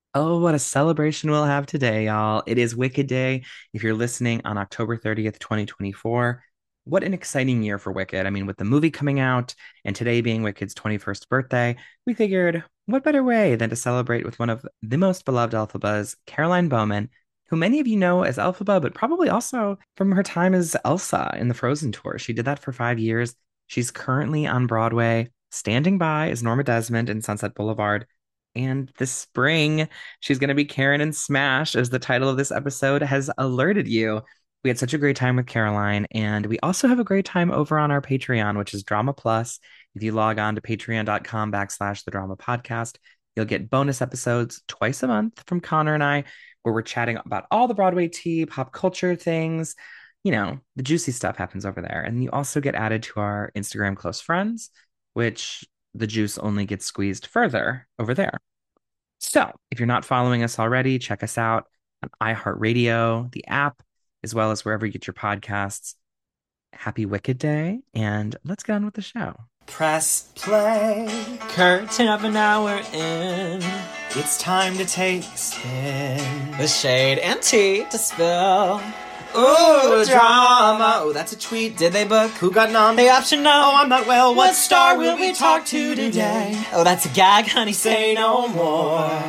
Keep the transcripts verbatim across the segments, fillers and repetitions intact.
Oh, what a celebration we'll have today, y'all. It is Wicked Day. If you're listening on October thirtieth, twenty twenty-four, what an exciting year for Wicked. I mean, with the movie coming out and today being Wicked's twenty-first birthday, we figured what better way than to celebrate with one of the most beloved Elphabas, Caroline Bowman, who many of you know as Elphaba, but probably also from her time as Elsa in the Frozen tour. She did that for five years. She's currently on Broadway, standing by as Norma Desmond in Sunset Boulevard. And this spring, she's going to be Karen in Smash, as the title of this episode has alerted you. We had such a great time with Caroline, and we also have a great time over on our Patreon, which is Drama Plus. If you log on to patreon.com backslash the drama podcast, you'll get bonus episodes twice a month from Connor and I, where we're chatting about all the Broadway tea, pop culture things. You know, the juicy stuff happens over there. And you also get added to our Instagram close friends, which the juice only gets squeezed further over there. So if you're not following us already, check us out on iHeartRadio, the app, as well as wherever you get your podcasts. Happy Wicked Day, and let's get on with the show. Press play. Curtain of an hour in. It's time to take a spin. With shade and tea to spill. Ooh, drama. Oh, that's a tweet. Did they book? Who got nom? The option no. Oh, I'm not well. What star will we talk to today? Oh, that's a gag, honey. Say no more.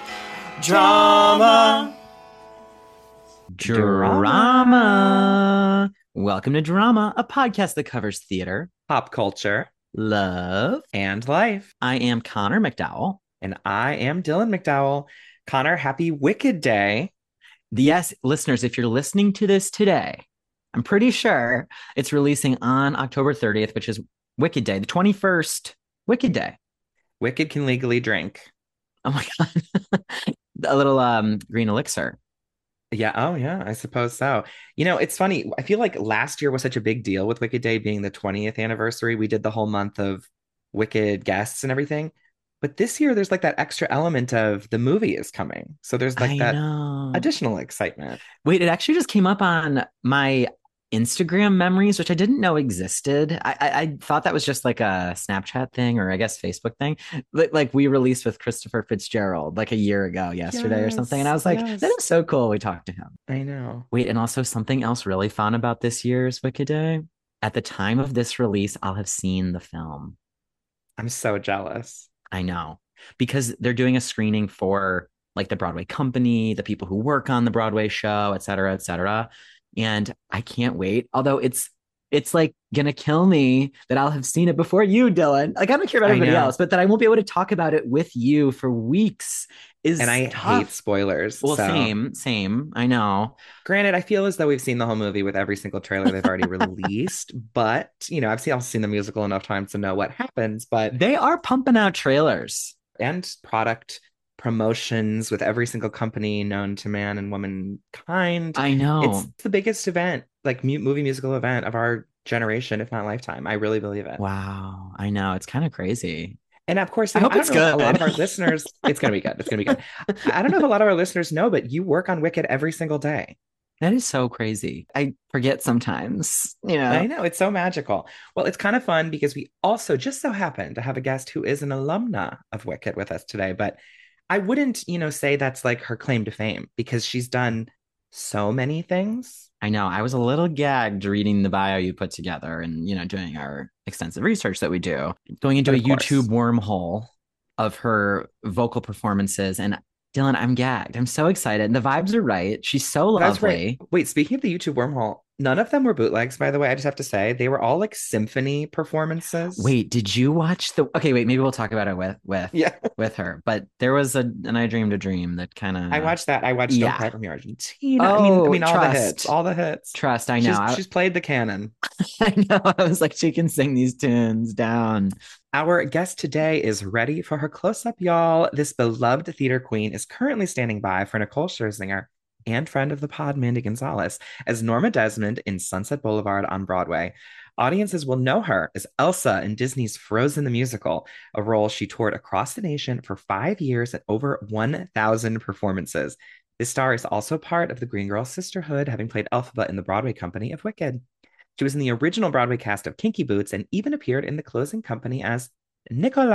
Drama. Drama. Welcome to Drama, a podcast that covers theater, Pop culture, love, and life. I am Connor McDowell. And I am Dylan McDowell. Connor, happy Wicked Day. Yes, listeners, if you're listening to this today, I'm pretty sure it's releasing on October thirtieth, which is Wicked Day, the twenty-first Wicked Day. Wicked can legally drink. Oh my God. A little um, green elixir. Yeah. Oh, yeah. I suppose so. You know, it's funny. I feel like last year was such a big deal with Wicked Day being the twentieth anniversary. We did the whole month of Wicked guests and everything. But this year, there's like that extra element of the movie is coming. So there's like I that know. additional excitement. Wait, it actually just came up on my Instagram memories, which I didn't know existed. I, I, I thought that was just like a Snapchat thing, or I guess Facebook thing. Like, like we released with Christopher Fitzgerald like a year ago yesterday or something. And I was like, yes. that is so cool. We talked to him. I know. Wait, and also something else really fun about this year's Wicked Day. At the time of this release, I'll have seen the film. I'm so jealous. I know, because they're doing a screening for like the Broadway company, the people who work on the Broadway show, et cetera, et cetera. And I can't wait. Although it's it's like gonna kill me that I'll have seen it before you, Dylan. Like I don't care about I everybody know. else, but that I won't be able to talk about it with you for weeks is And I tough. hate spoilers. Well, so. same, same. I know. Granted, I feel as though we've seen the whole movie with every single trailer they've already released, but you know, I've seen, also seen the musical enough times to know what happens. But They are pumping out trailers. and product promotions with every single company known to man and womankind. I know. It's the biggest event, like mu- movie musical event of our generation, if not lifetime. I really believe it. Wow. I know. It's kind of crazy. And of course, I you know, hope don't it's know if good. a lot of our listeners, it's going to be good. It's going to be good. I don't know if a lot of our listeners know, but you work on Wicked every single day. That is so crazy. I forget sometimes, you know. I know, it's so magical. Well, it's kind of fun because we also just so happen to have a guest who is an alumna of Wicked with us today. But I wouldn't, you know, say that's like her claim to fame because she's done so many things. I know. I was a little gagged reading the bio you put together and, you know, doing our extensive research that we do, going into But a of course. YouTube wormhole of her vocal performances. And Dylan, I'm gagged. I'm so excited. The vibes are right. She's so That's lovely. right. Wait, speaking of the YouTube wormhole, none of them were bootlegs, by the way. I just have to say they were all like symphony performances. Wait, did you watch the Okay, wait, maybe we'll talk about it with with Yeah. with her. But there was a and I Dreamed a Dream that kind of I watched that. I watched Yeah. Don't Cry for Me, Argentina. I mean, I Oh, mean, all the trust. hits, all the hits. Trust, I She's, know. I, she's played the canon. I know. I was like, she can sing these tunes down. Our guest today is ready for her close-up, y'all. This beloved theater queen is currently standing by for Nicole Scherzinger and friend of the pod, Mandy Gonzalez, as Norma Desmond in Sunset Boulevard on Broadway. Audiences will know her as Elsa in Disney's Frozen the Musical, a role she toured across the nation for five years at over one thousand performances. This star is also part of the Green Girl Sisterhood, having played Elphaba in the Broadway company of Wicked. She was in the original Broadway cast of Kinky Boots and even appeared in the closing company as Nicola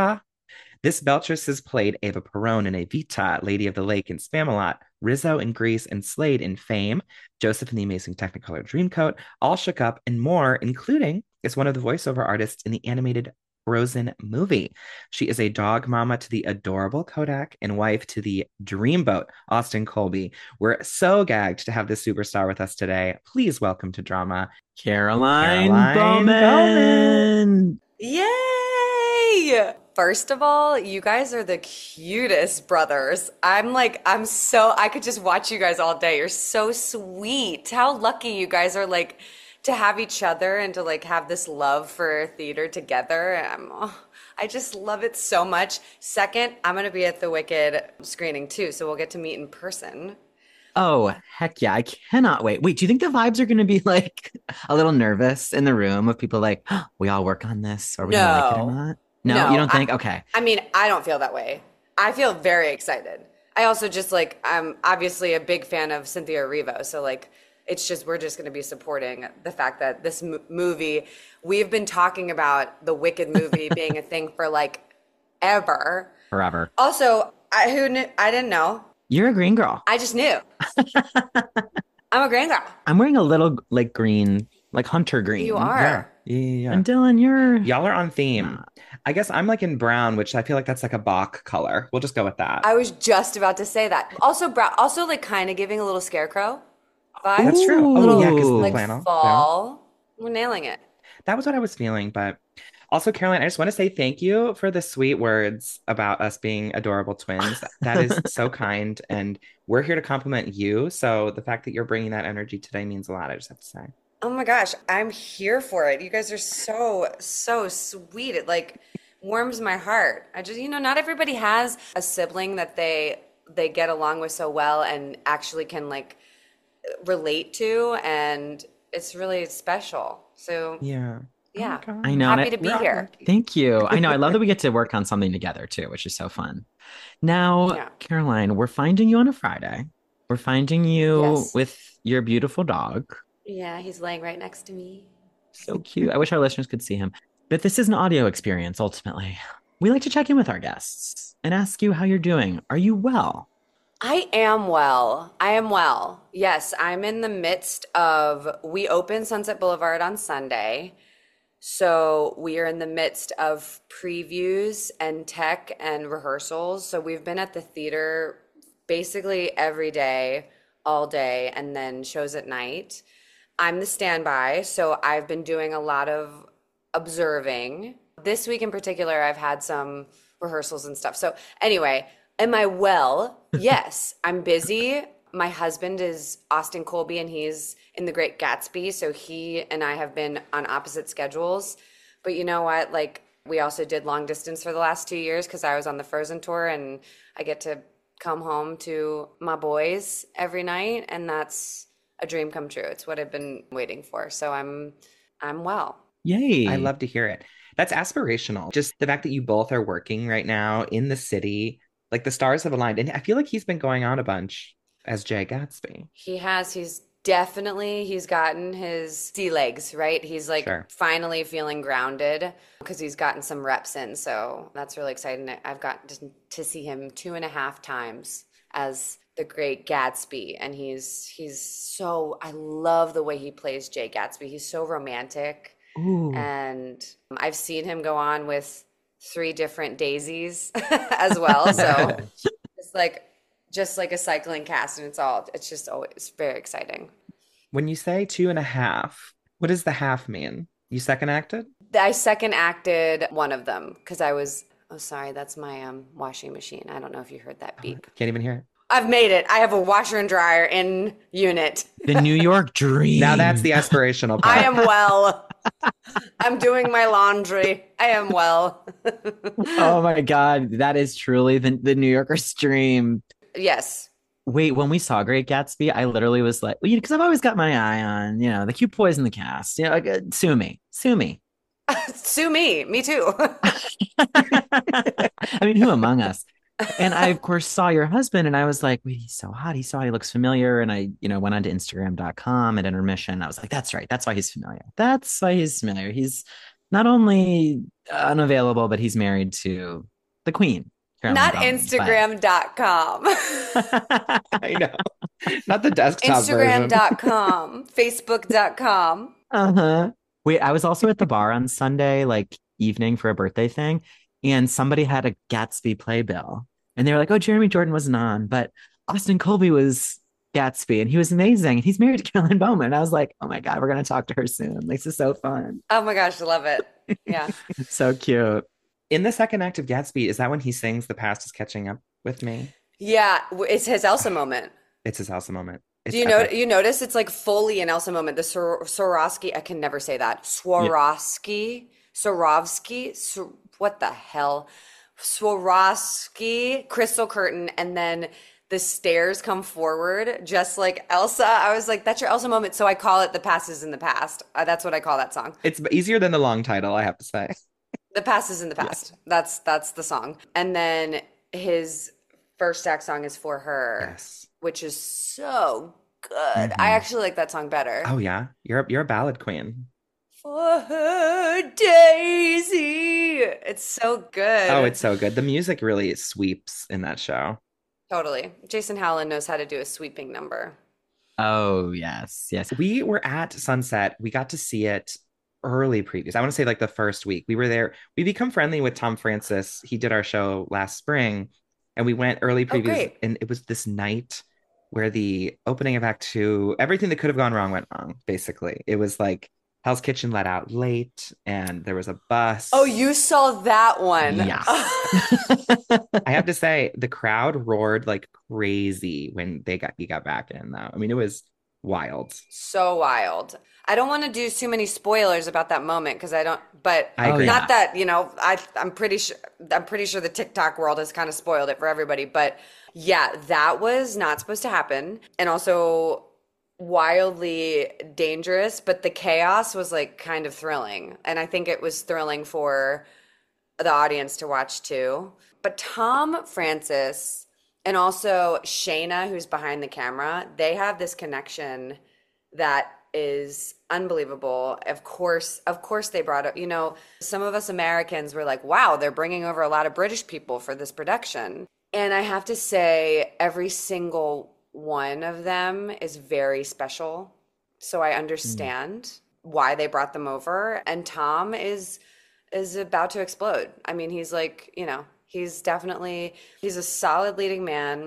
This Beltress has played Ava Perón in Evita, Lady of the Lake in Spamalot, Rizzo in Grease, and Slade in Fame, Joseph in the Amazing Technicolor Dreamcoat, All Shook Up, and more, including is one of the voiceover artists in the animated Frozen movie. She is a dog mama to the adorable Kodak and wife to the dreamboat, Austin Colby. We're so gagged to have this superstar with us today. Please welcome to Drama, Caroline, Caroline Bowman. Bowman. Yay! First of all, you guys are the cutest brothers. I'm like, I'm so, I could just watch you guys all day. You're so sweet. How lucky you guys are, like, to have each other and to like have this love for theater together. I'm, oh, I just love it so much. Second, I'm going to be at the Wicked screening too, so we'll get to meet in person. Oh, heck yeah. I cannot wait. Wait, do you think the vibes are going to be like a little nervous in the room of people like, oh, we all work on this? Are we going to like it or No. not? No, No, you don't think? I- Okay. I mean, I don't feel that way. I feel very excited. I also just like, I'm obviously a big fan of Cynthia Erivo, so like, it's just, we're just going to be supporting the fact that this m- movie, we've been talking about the Wicked movie being a thing for like ever. Forever. Also, I who knew, I didn't know. You're a green girl. I just knew. I'm a grand girl. I'm wearing a little like green, like hunter green. You Yeah, are. yeah, yeah. yeah. And Dylan, you're Y'all are on theme. I guess I'm like in brown, which I feel like that's like a Bach color. We'll just go with that. I was just about to say that. Also, brown, also like kind of giving a little scarecrow vibe. That's true. Oh, Ooh. yeah, because the Like flannel. fall. We're nailing it. That was what I was feeling. But also, Caroline, I just want to say thank you for the sweet words about us being adorable twins. That is so kind. And we're here to compliment you. So the fact that you're bringing that energy today means a lot, I just have to say. Oh my gosh, I'm here for it. You guys are so, so sweet. It like warms my heart. I just, you know, not everybody has a sibling that they they get along with so well and actually can like relate to, and it's really special. So Yeah. yeah, Oh my I God. know. and happy I- to be We're all here. lucky. Thank you. I know. I love that we get to work on something together too, which is so fun. Now, Yeah. Caroline, we're finding you on a Friday. We're finding you Yes. with your beautiful dog. Yeah, he's laying right next to me. So cute. I wish our listeners could see him. But this is an audio experience ultimately. We like to check in with our guests and ask you how you're doing. Are you well? I am well. I am well. Yes, I'm in the midst of, we open Sunset Boulevard on Sunday. So we are in the midst of previews and tech and rehearsals. So we've been at the theater basically every day, all day, and then shows at night. I'm the standby, so I've been doing a lot of observing. This week in particular, I've had some rehearsals and stuff. So anyway, am I well? Yes, I'm busy. My husband is Austin Colby and he's in The Great Gatsby, so he and I have been on opposite schedules. But you know what? Like, we also did long distance for the last two years because I was on the Frozen tour and I get to come home to my boys every night, and that's a dream come true. It's what I've been waiting for. So I'm I'm well. Yay. I love to hear it. That's aspirational. Just the fact that you both are working right now in the city, like the stars have aligned. And I feel like he's been going on a bunch as Jay Gatsby. He has, he's definitely, he's gotten his sea legs, right? He's like Sure. finally feeling grounded because he's gotten some reps in. So that's really exciting. I've gotten to, to see him two and a half times as the Great Gatsby. And he's, he's so, I love the way he plays Jay Gatsby. He's so romantic. Ooh. And I've seen him go on with three different daisies as well. So it's like, just like a cycling cast, and it's all, it's just always very exciting. When you say two and a half, what does the half mean? You second acted? I second acted one of them because I was, oh, sorry, that's my um, washing machine. I don't know if you heard that beep. Can't even hear it. I've made it. I have a washer and dryer in unit. The New York dream. Now that's the aspirational part. I am well. I'm doing my laundry. I am well. Oh my God. That is truly the, the New Yorker's dream. Yes. Wait, when we saw Great Gatsby, I literally was like, well, you know, because I've always got my eye on, you know, the cute boys in the cast. You know, like, uh, sue me, sue me. Sue me. Me too. I mean, who among us? And I, of course, saw your husband, and I was like, wait, he's so hot. He's so hot. He looks familiar. And I, you know, went onto Instagram dot com at intermission. I was like, that's right. That's why he's familiar. That's why he's familiar. He's not only unavailable, but he's married to the queen, Caroline Not Bowman. Instagram dot com. But... I know. Not the desktop Instagram version. dot com, Facebook dot com. Uh-huh. Wait, I was also at the bar on Sunday, like evening for a birthday thing, and somebody had a Gatsby playbill. And they were like, oh, Jeremy Jordan wasn't on, but Austin Colby was Gatsby, and he was amazing. And he's married to Caroline Bowman. And I was like, oh my God, we're gonna talk to her soon. This is so fun. Oh my gosh, I love it. Yeah. So cute. In the second act of Gatsby, is that when he sings "The Past is Catching Up with Me"? Yeah, w- it's his Elsa moment. It's his Elsa moment. It's Do you know epic. you notice it's like fully an Elsa moment. The Sor Swarovski, I can never say that. Swarovski, Swarovski, Sw- what the hell? Swarovski, crystal curtain, and then the stairs come forward just like Elsa. I was like, that's your Elsa moment. So I call it "The Past is in the Past." Uh, that's what I call that song. It's easier than the long title, I have to say. The past is in the past. That's that's the song. And then his first act song is For Her, Yes. which is so good. Mhm. I actually like that song better. Oh yeah, you're a, you're a ballad queen. For her, Daisy. It's so good. Oh, it's so good. The music really sweeps in that show. Totally. Jason Howland knows how to do a sweeping number. Oh, yes, yes. We were at Sunset. We got to see it early previews. I want to say like the first week. We were there. We become friendly with Tom Francis. He did our show last spring, and we went early Oh, previews. great. And it was this night where the opening of Act Two, everything that could have gone wrong went wrong, basically. It was like Hell's Kitchen let out late, and there was a bus. Oh, you saw that one. Yes. I have to say, the crowd roared like crazy when they got he got back in, though. I mean, it was wild. So wild. I don't want to do too many spoilers about that moment because I don't, but I agree. not that, you know, I I'm pretty sure I'm pretty sure the TikTok world has kind of spoiled it for everybody, but yeah, that was not supposed to happen and also wildly dangerous, but the chaos was like kind of thrilling. And I think it was thrilling for the audience to watch too. But Tom Francis and also Shayna, who's behind the camera, they have this connection that is unbelievable. Of course, of course they brought up, you know, some of us Americans were like, wow, they're bringing over a lot of British people for this production. And I have to say, every single one of them is very special. So I understand mm. why they brought them over. And Tom is is about to explode. I mean, he's like, you know, he's definitely, he's a solid leading man.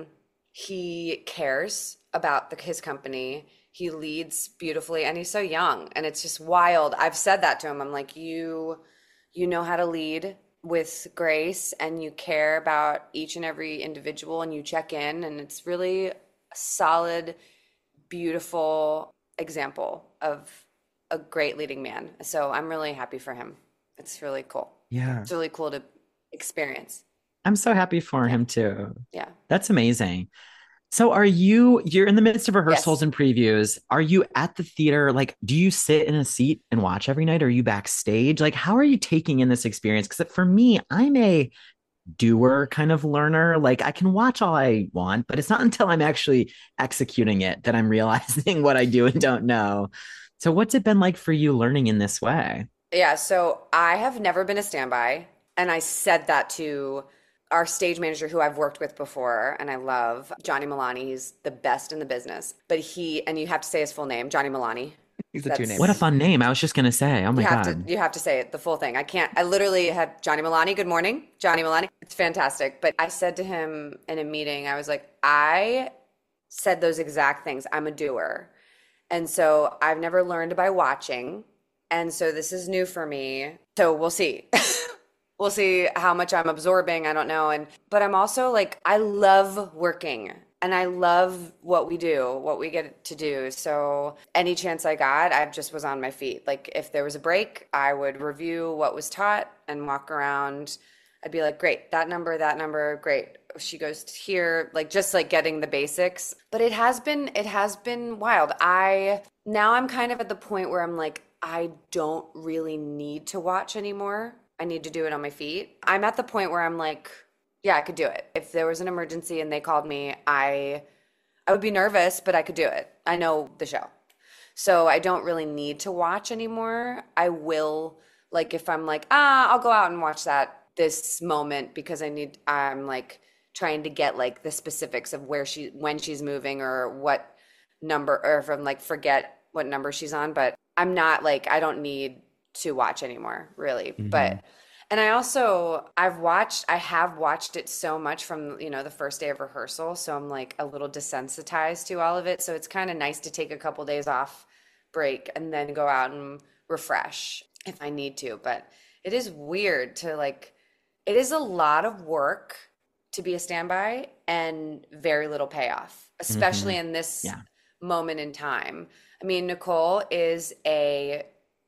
He cares about the, his company. He leads beautifully and he's so young and it's just wild. I've said that to him. I'm like, you, you know how to lead with grace and you care about each and every individual and you check in and it's really a solid, beautiful example of a great leading man. So I'm really happy for him. It's really cool. Yeah. It's really cool to experience. I'm so happy for Yeah. him too. Yeah. That's amazing. So are you, you're in the midst of rehearsals Yes. and previews. Are you at the theater? Like, do you sit in a seat and watch every night? Or are you backstage? Like, how are you taking in this experience? Because for me, I'm a doer kind of learner. Like I can watch all I want, but it's not until I'm actually executing it that I'm realizing what I do and don't know. So what's it been like for you learning in this way? Yeah. So I have never been a standby. And I said that to our stage manager who I've worked with before and I love, Johnny Milani. He's the best in the business. But he, and you have to say his full name, Johnny Milani. He's a That's- two name. What a fun name. I was just going to say, oh my you have God. to you have to say it the full thing. I can't. I literally had Johnny Milani. Good morning, Johnny Milani. It's fantastic. But I said to him in a meeting, I was like, I said those exact things. I'm a doer, and so I've never learned by watching, and so this is new for me. So we'll see. We'll see how much I'm absorbing. I don't know. And but I'm also like, I love working. And I love what we do, what we get to do. So any chance I got, I just was on my feet. Like if there was a break, I would review what was taught and walk around. I'd be like, great, that number, that number, great. She goes here, like just like getting the basics. But it has been, it has been wild. I, now I'm kind of at the point where I'm like, I don't really need to watch anymore. I need to do it on my feet. I'm at the point where I'm like, yeah, I could do it. If there was an emergency and they called me, I I would be nervous, but I could do it. I know the show. So I don't really need to watch anymore. I will, like if I'm like, ah, I'll go out and watch that this moment because I need, I'm like trying to get like the specifics of where she, when she's moving or what number, or if I'm like, forget what number she's on, but I'm not like, I don't need to watch anymore, really. Mm-hmm. But, and I also, I've watched, I have watched it so much from, you know, the first day of rehearsal. So I'm like a little desensitized to all of it. So it's kind of nice to take a couple days off, break, and then go out and refresh if I need to. But it is weird to like, it is a lot of work to be a standby and very little payoff, especially Mm-hmm. in this Yeah. moment in time. I mean, Nicole is a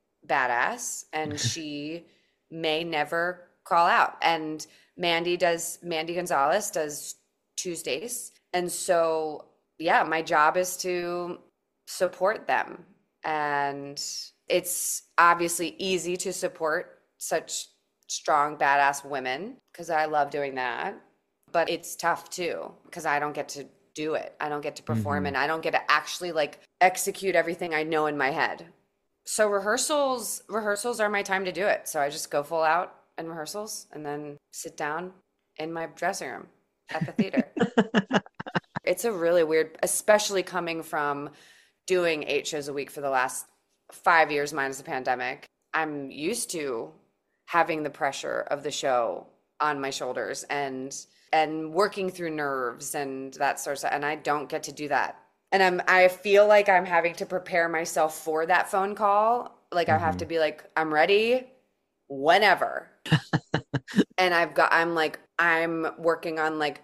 badass and she may never call out. And Mandy does, Mandy Gonzalez does Tuesdays. And so, yeah, my job is to support them. And it's obviously easy to support such strong, badass women because I love doing that. But it's tough too because I don't get to do it. I don't get to perform Mm-hmm. and I don't get to actually like execute everything I know in my head. So rehearsals, rehearsals are my time to do it. So I just go full out in rehearsals and then sit down in my dressing room at the theater. It's a really weird, especially coming from doing eight shows a week for the last five years minus the pandemic. I'm used to having the pressure of the show on my shoulders and and working through nerves and that sort of stuff. And I don't get to do that. And I'm I feel like I'm having to prepare myself for that phone call. Like I have Mhm. to be like, I'm ready whenever. And I've got I'm like, I'm working on like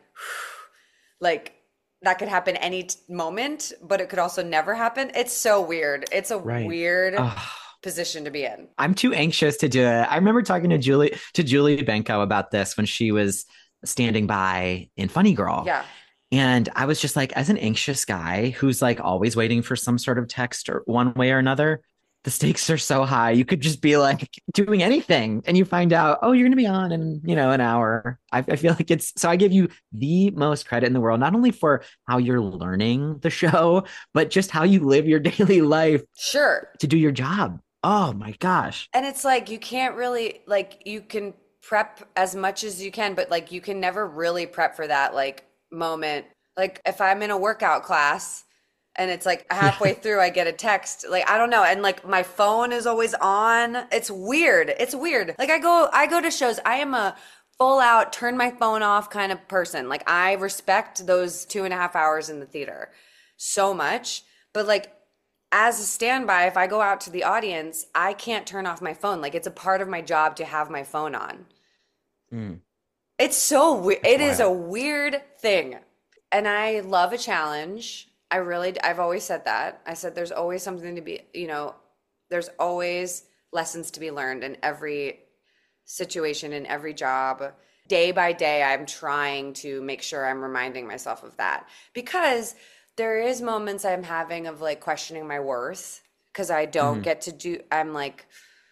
like that could happen any t- moment, but it could also never happen. It's so weird. It's a Right. weird Ugh. position to be in. I'm too anxious to do it. I remember talking to Julie to Julie Benko about this when she was standing by in Funny Girl. Yeah. And I was just like, as an anxious guy who's like always waiting for some sort of text or one way or another, the stakes are so high. You could just be like doing anything and you find out, oh, you're going to be on in, you know, an hour. I, I feel like it's, so I give you the most credit in the world, not only for how you're learning the show, but just how you live your daily life Sure. to do your job. Oh my gosh. And it's like you can't really like you can prep as much as you can, but like you can never really prep for that like moment. Like if I'm in a workout class and it's like halfway through I get a text, like I don't know, and like my phone is always on. It's weird. It's weird. Like I go I go to shows. I am a full out turn my phone off kind of person. Like I respect those two and a half hours in the theater so much. But like as a standby, if I go out to the audience, I can't turn off my phone. Like it's a part of my job to have my phone on. Mm. It's so weird. It is a wild. weird thing. And I love a challenge. I really, I've always said that. I said there's always something to be, you know, there's always lessons to be learned in every situation, in every job. Day by day, I'm trying to make sure I'm reminding myself of that because there is moments I'm having of like questioning my worth because I don't Mhm. get to do, I'm like,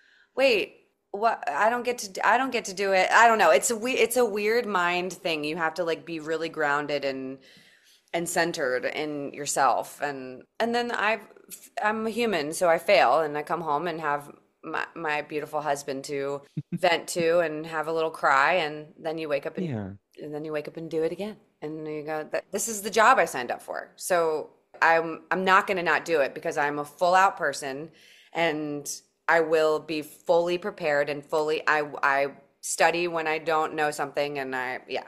wait, what? I don't get to, I don't get to do it. I don't know. It's a we, it's a weird mind thing. You have to like be really grounded and and centered in yourself. And and then I, I'm a human, so I fail, and I come home and have my my beautiful husband to vent to and have a little cry, and then you wake up and Yeah. and then you wake up and do it again, and you go, "That this is the job I signed up for." So I'm I'm not going to not do it because I'm a full out person, and I will be fully prepared and fully I I study when I don't know something, and I yeah.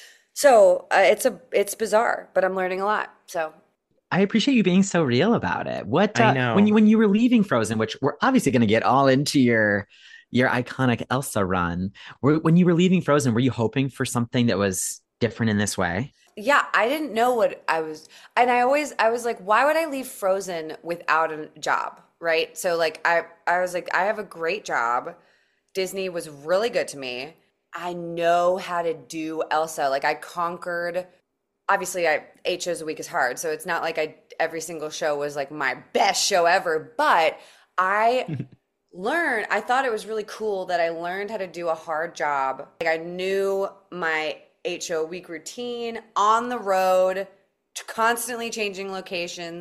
So uh, it's a it's bizarre, but I'm learning a lot. So I appreciate you being so real about it. What I uh, when you know. when you were leaving Frozen, which we're obviously going to get all into your your iconic Elsa run, were, when you were leaving Frozen, were you hoping for something that was different in this way? yeah, I didn't know what I was, and I always I was like, why would I leave Frozen without a job, right? So like I I was like, I have a great job. Disney was really good to me. I know how to do Elsa. Like I conquered. Obviously, I eight shows a week is hard, so it's not like I every single show was like my best show ever. But I learned. I thought it was really cool that I learned how to do a hard job. Like I knew my eight show a week routine on the road, constantly changing locations.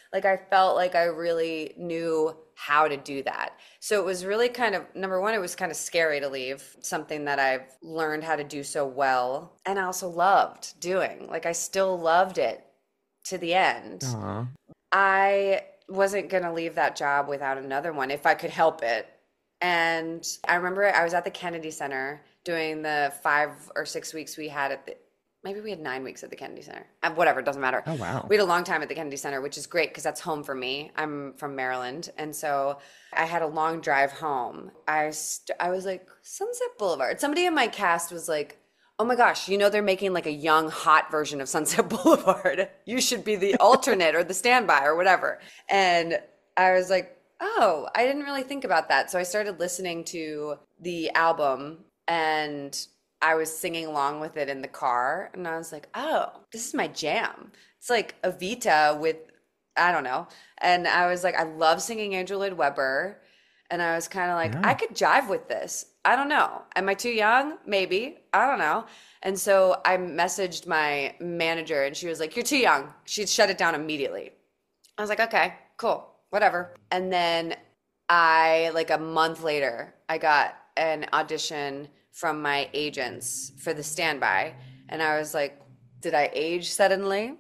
Like I felt like I really knew how to do that. So it was really kind of, number one, it was kind of scary to leave something that I've learned how to do so well and I also loved doing. Like I still loved it to the end. Aw. I wasn't going to leave that job without another one if I could help it. And I remember I was at the Kennedy Center doing the five or six weeks we had at the, maybe we had nine weeks at the Kennedy Center. Uh, Whatever, doesn't matter. Oh, wow. We had a long time at the Kennedy Center, which is great because that's home for me. I'm from Maryland. And so I had a long drive home. I, st- I was like, Sunset Boulevard. Somebody in my cast was like, oh my gosh, you know, they're making like a young, hot version of Sunset Boulevard. You should be the alternate or the standby or whatever. And I was like, oh, I didn't really think about that. So I started listening to the album and I was singing along with it in the car. And I was like, oh, this is my jam. It's like Evita with, I don't know. And I was like, I love singing Andrew Lloyd Webber. And I was kind of like, Yeah. I could jive with this. I don't know. Am I too young? Maybe. I don't know. And so I messaged my manager and she was like, you're too young. She'd shut it down immediately. I was like, okay, cool, whatever. And then I, like a month later, I got an audition from my agents for the standby. And I was like, did I age suddenly?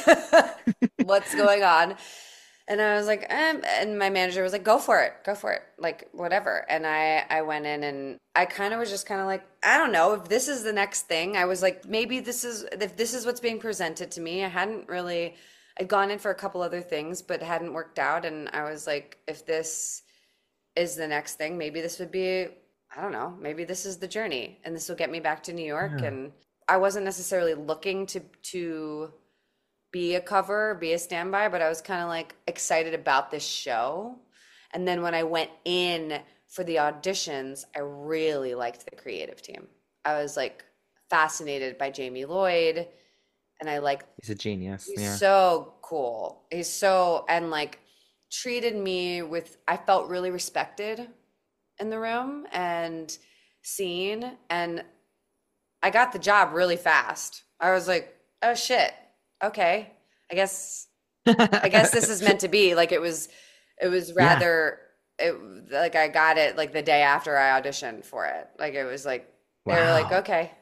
What's going on? And I was like, um, and my manager was like, go for it, go for it, like whatever. And I, I went in and I kind of was just kind of like, I don't know if this is the next thing. I was like, maybe this is, if this is what's being presented to me. I hadn't really, I'd gone in for a couple other things, but hadn't worked out. And I was like, if this is the next thing, maybe this would be, I don't know, maybe this is the journey and this will get me back to New York. Yeah. And I wasn't necessarily looking to, to, be a cover, be a standby, but I was kind of like excited about this show. And then when I went in for the auditions, I really liked the creative team. I was like fascinated by Jamie Lloyd and I like, He's a genius. he's Yeah. so cool. He's so, and like treated me with, I felt really respected in the room and seen. And I got the job really fast. I was like, oh shit. Okay, I guess I guess this is meant to be. Like it was it was rather it like I got it like the day after I auditioned for it. Like it was like they were like, Wow. okay.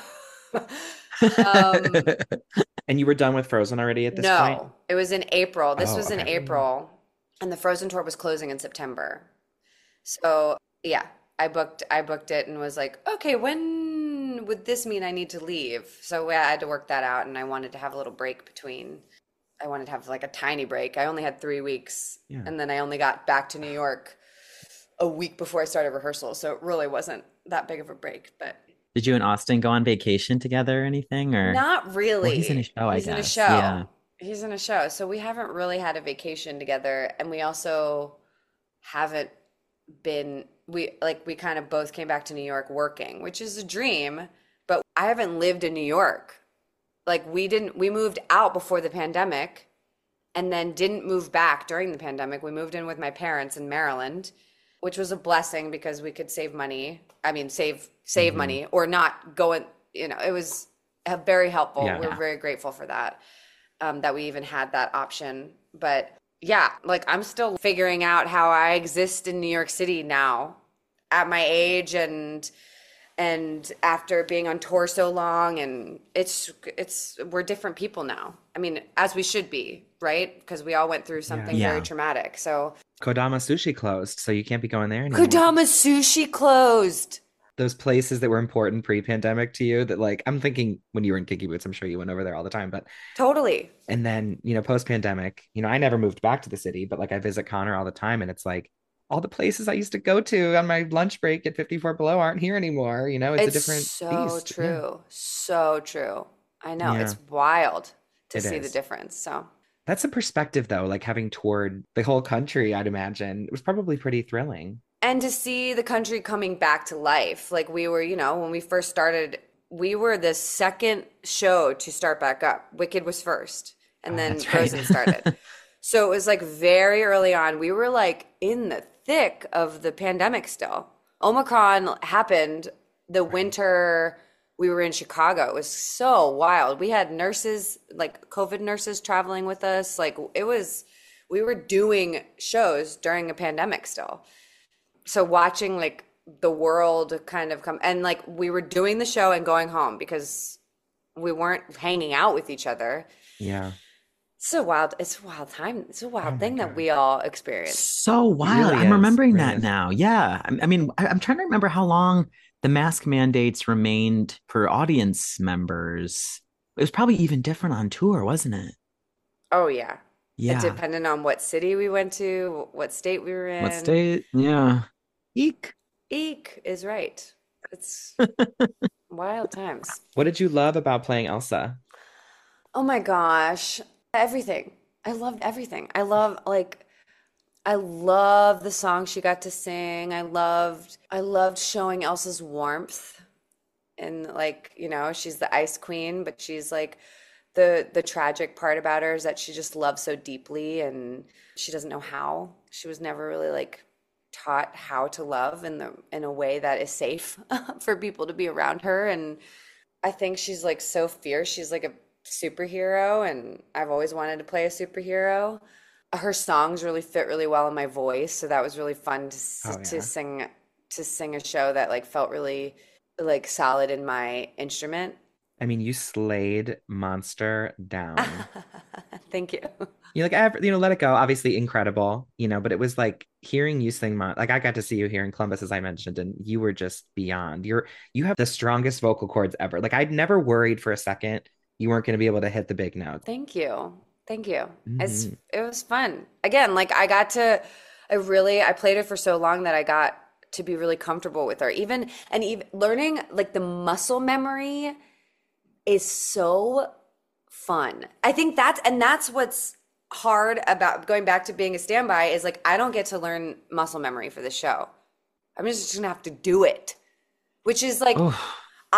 um And you were done with Frozen already at this no, point? it was in April. This Oh, was in okay. April and the Frozen tour was closing in September. So yeah, I booked I booked it and was like, okay, when would this mean I need to leave? So yeah, I had to work that out and I wanted to have a little break between. I wanted to have like a tiny break. I only had three weeks Yeah. and then I only got back to New York a week before I started rehearsal. So it really wasn't that big of a break, but Did you and Austin go on vacation together or anything? Or not really. Well, he's in a show, I He's in a guess. show. Yeah. He's in a show. So we haven't really had a vacation together. And we also haven't been, we like, we kind of both came back to New York working, which is a dream, but I haven't lived in New York. Like we didn't, we moved out before the pandemic and then didn't move back during the pandemic. We moved in with my parents in Maryland, which was a blessing because we could save money. I mean, save, save Mhm. money or not go in, you know, it was uh, very helpful. Yeah. We're very grateful for that, um, that we even had that option. But yeah, like I'm still figuring out how I exist in New York City now at my age and and after being on tour so long, and it's it's we're different people now. I mean, as we should be, right? Because we all went through something Yeah. very traumatic. So Kodama Sushi closed, so you can't be going there anymore. Kodama Sushi closed. Those places that were important pre-pandemic to you that like I'm thinking when you were in Kinky Boots, I'm sure you went over there all the time, but Totally. and then, you know, post-pandemic, you know, I never moved back to the city, but like I visit Connor all the time and it's like all the places I used to go to on my lunch break at fifty-four Below aren't here anymore. You know, it's, It's a different so beast. Yeah. true. So true. I know. Yeah. It's wild to It see the is. difference. So That's a perspective though, like having toured the whole country, I'd imagine. It was probably pretty thrilling. and to see the country coming back to life. Like we were, you know, when we first started, we were the second show to start back up. Wicked was first, and Oh, then that's right. Frozen started. So it was like very early on. We were like in the thick of the pandemic still. Omicron happened the winter we were in Chicago. It was so wild. We had nurses, like COVID nurses traveling with us. Like it was we were doing shows during a pandemic still. So watching like the world kind of come, and like we were doing the show and going home because we weren't hanging out with each other. Yeah. It's a wild, it's a wild time. It's a wild Oh my thing that God. we all experienced. So wild. really I'm is. remembering Really that is. now. Yeah. I, I mean, I, I'm trying to remember how long the mask mandates remained for audience members. It was probably even different on tour, wasn't it? Oh yeah. It Yeah. depended on what city we went to, what state we were in. What state? Yeah. Eek. Eek is right. It's wild times. What did you love about playing Elsa? Oh my gosh. Everything. I loved everything. I love like I love the song she got to sing. I loved I loved showing Elsa's warmth. And like, you know, she's the ice queen, but she's like the the tragic part about her is that she just loves so deeply and she doesn't know how. She was never really like taught how to love in the in a way that is safe for people to be around her. And I think she's like so fierce. She's like a superhero, and I've always wanted to play a superhero. Her songs really fit really well in my voice, so that was really fun to s- Oh, to yeah. sing to sing a show that like felt really like solid in my instrument. I mean, you slayed Monster down. Thank you. You like, ever, you know, Let It Go, obviously incredible, you know, but it was like hearing you sing, Mon- like I got to see you here in Columbus, as I mentioned, and you were just beyond. You're you have the strongest vocal cords ever. Like I'd never worried for a second you weren't going to be able to hit the big notes. Thank you. Thank you. It's Mhm. it was fun. Again, like I got to I really I played it for so long that I got to be really comfortable with her. Even and even learning like the muscle memory is so fun. I think that's and that's what's hard about going back to being a standby is like I don't get to learn muscle memory for the show. I'm just gonna have to do it, which is like Oh,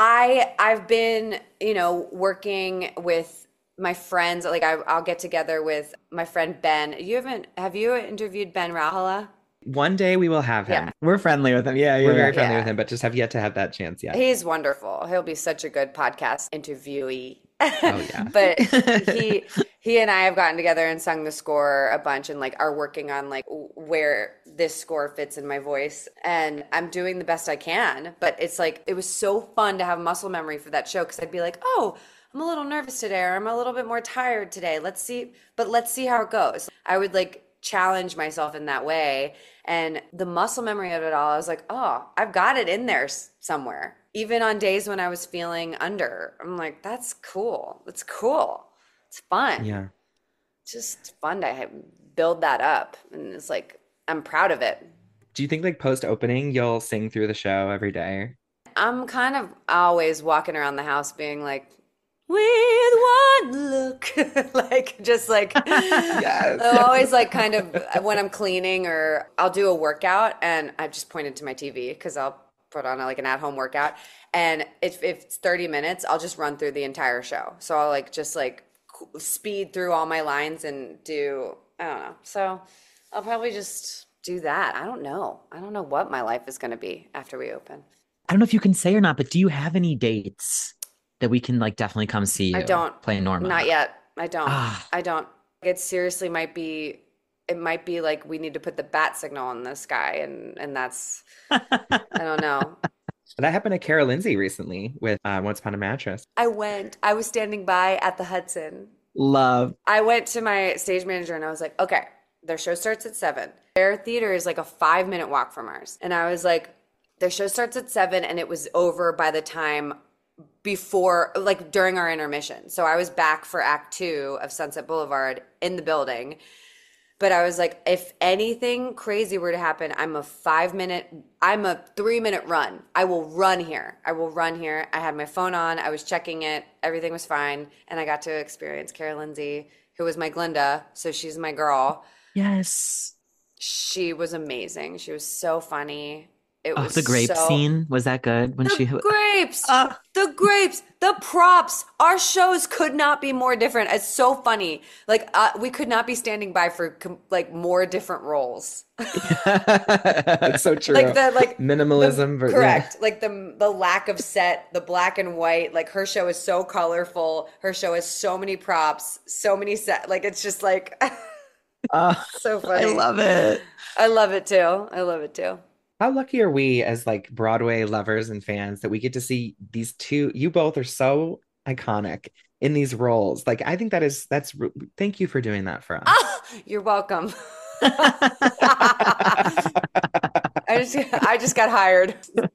I I've been, you know, working with my friends. Like I, I'll get together with my friend Ben. You haven't have you interviewed Ben Rahala? One day we will have him. Yeah. we're friendly with him. Yeah, yeah, We're yeah. very friendly Yeah. with him, but just have yet to have that chance yet. He's wonderful. He'll be such a good podcast interviewee. Oh, yeah. But he he and I have gotten together and sung the score a bunch and like are working on like w- where this score fits in my voice. And I'm doing the best I can. But it's like it was so fun to have muscle memory for that show because I'd be like, oh, I'm a little nervous today or I'm a little bit more tired today. Let's see, but let's see how it goes. I would like challenge myself in that way. And the muscle memory of it all, I was like, oh, I've got it in there s- somewhere. Even on days when I was feeling under, I'm like, that's cool. It's cool. It's fun. Yeah. It's just fun to ha- build that up. And it's like, I'm proud of it. Do you think like post opening you'll sing through the show every day? I'm kind of always walking around the house being like, with one look, like just like Yes. I'm always like kind of when I'm cleaning or I'll do a workout and I've just pointed to my T V because I'll put on a, like an at-home workout and if, if it's thirty minutes, I'll just run through the entire show. So I'll like just like qu- speed through all my lines and do I don't know. So I'll probably just do that. I don't know. I don't know what my life is going to be after we open. I don't know if you can say or not, but do you have any dates that we can like definitely come see you I don't. play Norma? Not yet. I don't. Ah. I don't. It seriously might be. It might be like we need to put the bat signal in the sky, and and that's. I don't know. That happened to Kara Lindsay recently with uh, Once Upon a Mattress. I went. I was standing by at the Hudson. Love. I went to my stage manager and I was like, okay, their show starts at seven. Their theater is like a five minute walk from ours, and I was like, their show starts at seven, and it was over by the time. Before, like during our intermission. So I was back for act two of Sunset Boulevard in the building. But I was like, if anything crazy were to happen, I'm a five minute, I'm a three minute run. I will run here. I will run here. I had my phone on. I was checking it. Everything was fine. And I got to experience Kara Lindsay, who was my Glinda. So she's my girl. Yes. She was amazing. She was so funny. It Oh, was the grape so... scene, was that good? When The she grapes, Ah. the grapes, the props. Our shows could not be more different. It's so funny. Like uh, we could not be standing by for com- like more different roles. That's so true. Like the like Minimalism. the- ver- correct. Like the the lack of set, the black and white. Like her show is so colorful. Her show has so many props, so many set. Like it's just like Uh, So I funny. love it. I love it too. I love it too. How lucky are we as like Broadway lovers and fans that we get to see these two? You both are so iconic in these roles. Like, I think that is that's thank you for doing that for us. Ah, you're welcome. I just I just got hired.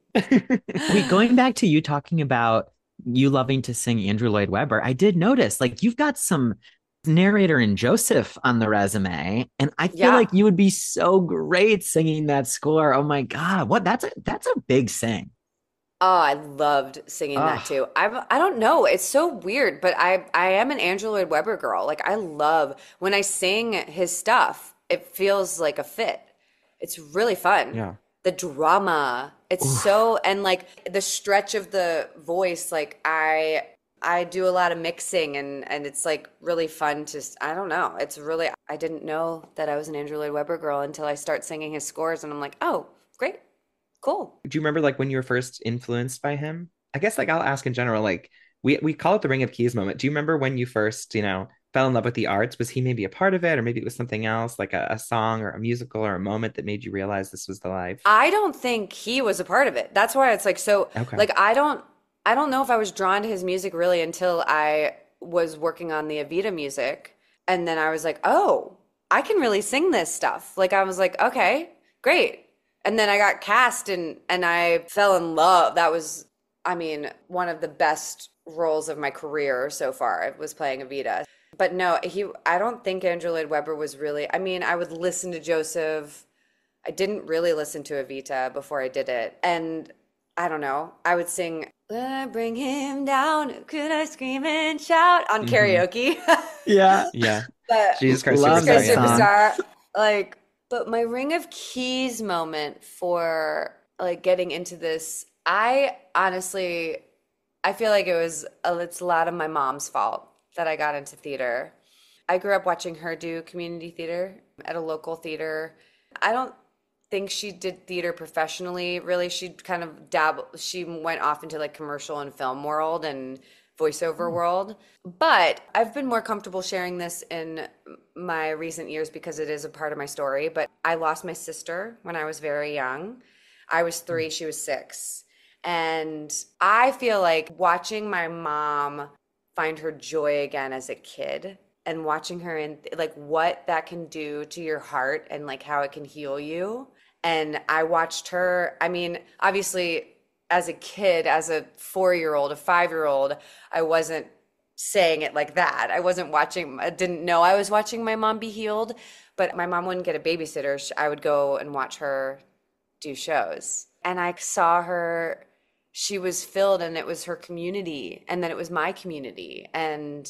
Wait, going back to you talking about you loving to sing Andrew Lloyd Webber, I did notice like you've got some narrator and Joseph on the resume, and I feel Yeah. like you would be so great singing that score. Oh my God, what that's a that's a big sing. Oh, I loved singing that Oh, too. I I don't know. It's so weird, but I I am an Andrew Lloyd Webber girl. Like I love when I sing his stuff. It feels like a fit. It's really fun. Yeah. The drama. It's so and like the stretch of the voice. Like I I do a lot of mixing and and it's like really fun to s- I don't know. It's really I didn't know that I was an Andrew Lloyd Webber girl until I start singing his scores and I'm like, "Oh, great. Cool." Do you remember like when you were first influenced by him? I guess like I'll ask in general, like we we call it the Ring of Keys moment. Do you remember when you first, you know, fell in love with the arts? Was he maybe a part of it, or maybe it was something else, like a, a song or a musical or a moment that made you realize this was the life? I don't think he was a part of it. That's why it's like so Okay. like I don't I don't know if I was drawn to his music really until I was working on the Evita music and then I was like, "Oh, I can really sing this stuff." Like I was like, "Okay, great." And then I got cast and and I fell in love. That was I mean, one of the best roles of my career so far. I was playing Evita. But no, he I don't think Andrew Lloyd Webber was really I mean, I would listen to Joseph. I didn't really listen to Evita before I did it. And I don't know, I would sing, "When I bring him down, could I scream and shout" on Hmm. karaoke. yeah. Yeah. But Jesus Christ Love Superstar. because that Yeah. song. Superstar, like, but my Ring of Keys moment for like getting into this, I honestly, I feel like it was, a, it's a lot of my mom's fault that I got into theater. I grew up watching her do community theater at a local theater. I don't think she did theater professionally, really. She kind of dabbled, she went off into like commercial and film world and voiceover world. But I've been more comfortable sharing this in my recent years because it is a part of my story. But I lost my sister when I was very young. I was three, she was six. And I feel like watching my mom find her joy again as a kid and watching her in like what that can do to your heart and like how it can heal you. And I watched her, I mean, obviously as a kid, as a four-year-old, a five-year-old, I wasn't saying it like that. I wasn't watching, I didn't know I was watching my mom be healed, but my mom wouldn't get a babysitter. Sh- I would go and watch her do shows. And I saw her, she was filled and it was her community. And then it was my community. And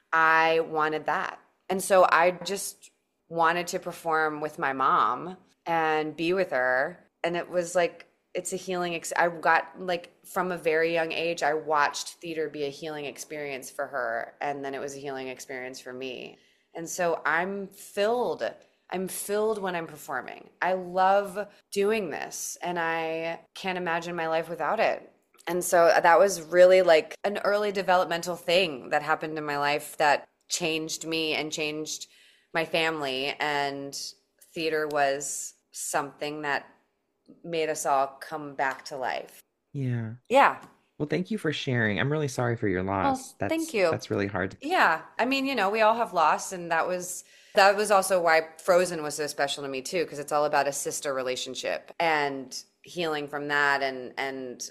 I wanted that. And so I just wanted to perform with my mom and be with her. And it was like, it's a healing. Ex- I got like from a very young age, I watched theater be a healing experience for her. And then it was a healing experience for me. And so I'm filled. I'm filled when I'm performing. I love doing this and I can't imagine my life without it. And so that was really like an early developmental thing that happened in my life that changed me and changed my family. And theater was something that made us all come back to life. Yeah. Yeah. Well, thank you for sharing. I'm really sorry for your Well, loss. thank That's you. that's really hard. Yeah. I mean, you know, we all have loss and that was that was also why Frozen was so special to me too, because it's all about a sister relationship and healing from that and and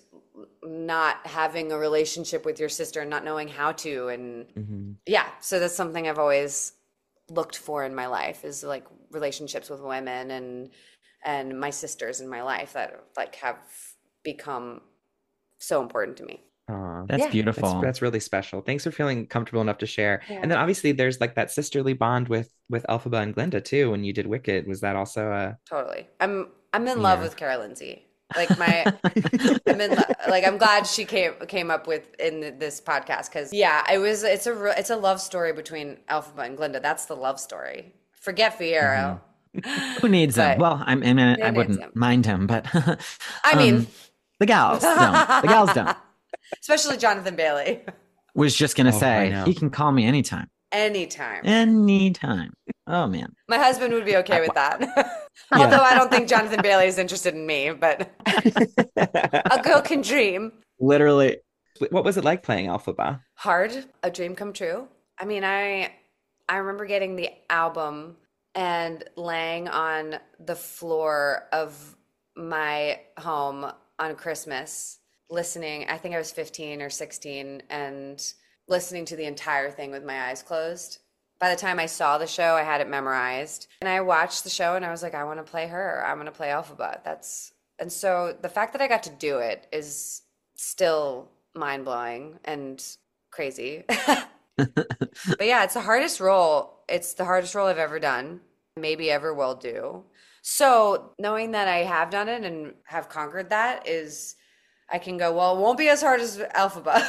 not having a relationship with your sister and not knowing how to and Hmm. yeah, so that's something I've always looked for in my life is like relationships with women and and my sisters in my life that like have become so important to me. Aw. That's Yeah. That's beautiful. that's really special. Thanks for feeling comfortable enough to share. And Yeah. then obviously there's like that sisterly bond with with Elphaba and Glinda too when you did Wicked. Was that also a Totally. I'm I'm in love yeah. with Cara Lindsay. Like my I'm in lo- like I'm glad she came came up with in this podcast because yeah, it was it's a re- it's a love story between Elphaba and Glinda. That's the love story. Forget Hmm. Fiero, Who needs him? but Well, I, I mean, I who needs wouldn't him? mind him, but I mean, um, the gals don't. The gals don't. especially Jonathan Bailey. Was just gonna Oh, I say he know. can call me anytime, Anytime. anytime. Oh man. My husband would be okay I- with that. Yeah. Although I don't think Jonathan Bailey is interested in me, but a girl can dream. Literally. What was it like playing Elphaba? Hard, a dream come true. I mean, I I remember getting the album and laying on the floor of my home on Christmas, listening. I think I was fifteen or sixteen and listening to the entire thing with my eyes closed. By the time I saw the show, I had it memorized. And I watched the show and I was like, I want to play her. I want to play Elphaba. That's and so the fact that I got to do it is still mind blowing and crazy. But yeah, it's the hardest role. It's the hardest role I've ever done, maybe ever will do. So knowing that I have done it and have conquered that is, I can go, well, it won't be as hard as Elphaba.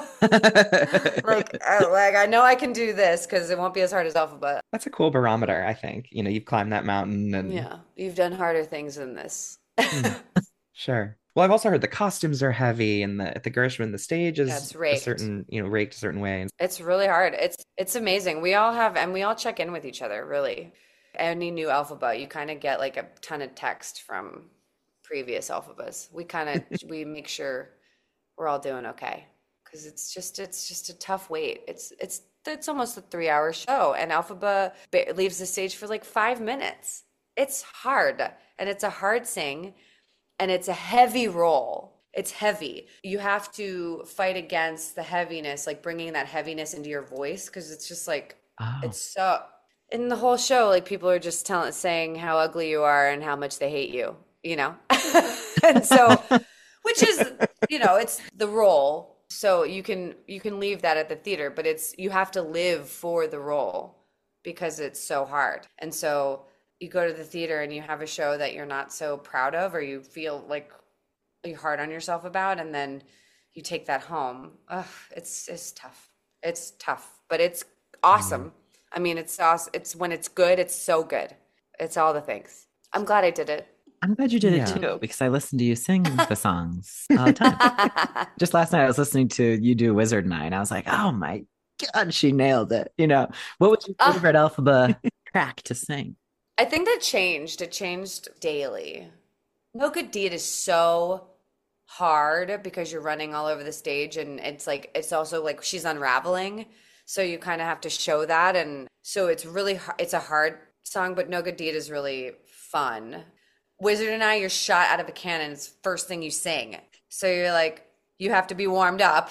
Like, I, like I know I can do this because it won't be as hard as Elphaba. That's a cool barometer, I think. You know, you've climbed that mountain and Yeah, you've done harder things than this. Hmm, sure. Well, I've also heard the costumes are heavy and the the Gershwin, the stage That's is a raked. certain, you know, raked a certain way. It's really hard. It's it's amazing. We all have, and we all check in with each other, really. Any new Elphaba, you kind of get like a ton of text from previous Elphabas. We kind of we make sure we're all doing okay because it's just it's just a tough wait. It's it's it's almost a three hour show, and Elphaba ba- leaves the stage for like five minutes. It's hard, and it's a hard sing, and it's a heavy role. It's heavy. You have to fight against the heaviness, like bringing that heaviness into your voice, because it's just like Oh. it's so. In the whole show, like people are just telling, saying how ugly you are and how much they hate you, you know, and so, which is, you know, it's the role. So you can you can leave that at the theater, but it's you have to live for the role because it's so hard. And so you go to the theater and you have a show that you're not so proud of, or you feel like you're hard on yourself about, and then you take that home. Ugh, it's it's tough. It's tough, but it's awesome. I mean, it's awesome. It's when it's good, it's so good. It's all the things. I'm glad I did it. I'm glad you did it Yeah. too, because I listened to you sing the songs all the time. Just last night I was listening to you do Wizard and I, and I was like, oh my God, she nailed it. You know, what was your Ah. favorite Elphaba track to sing? I think that changed. It changed daily. No Good Deed is so hard because you're running all over the stage, and it's like it's also like she's unraveling, so you kind of have to show that, and so it's really har- it's a hard song, but No Good Deed is really fun. Wizard and I, you're shot out of a cannon. It's the first thing you sing, so you're like you have to be warmed up.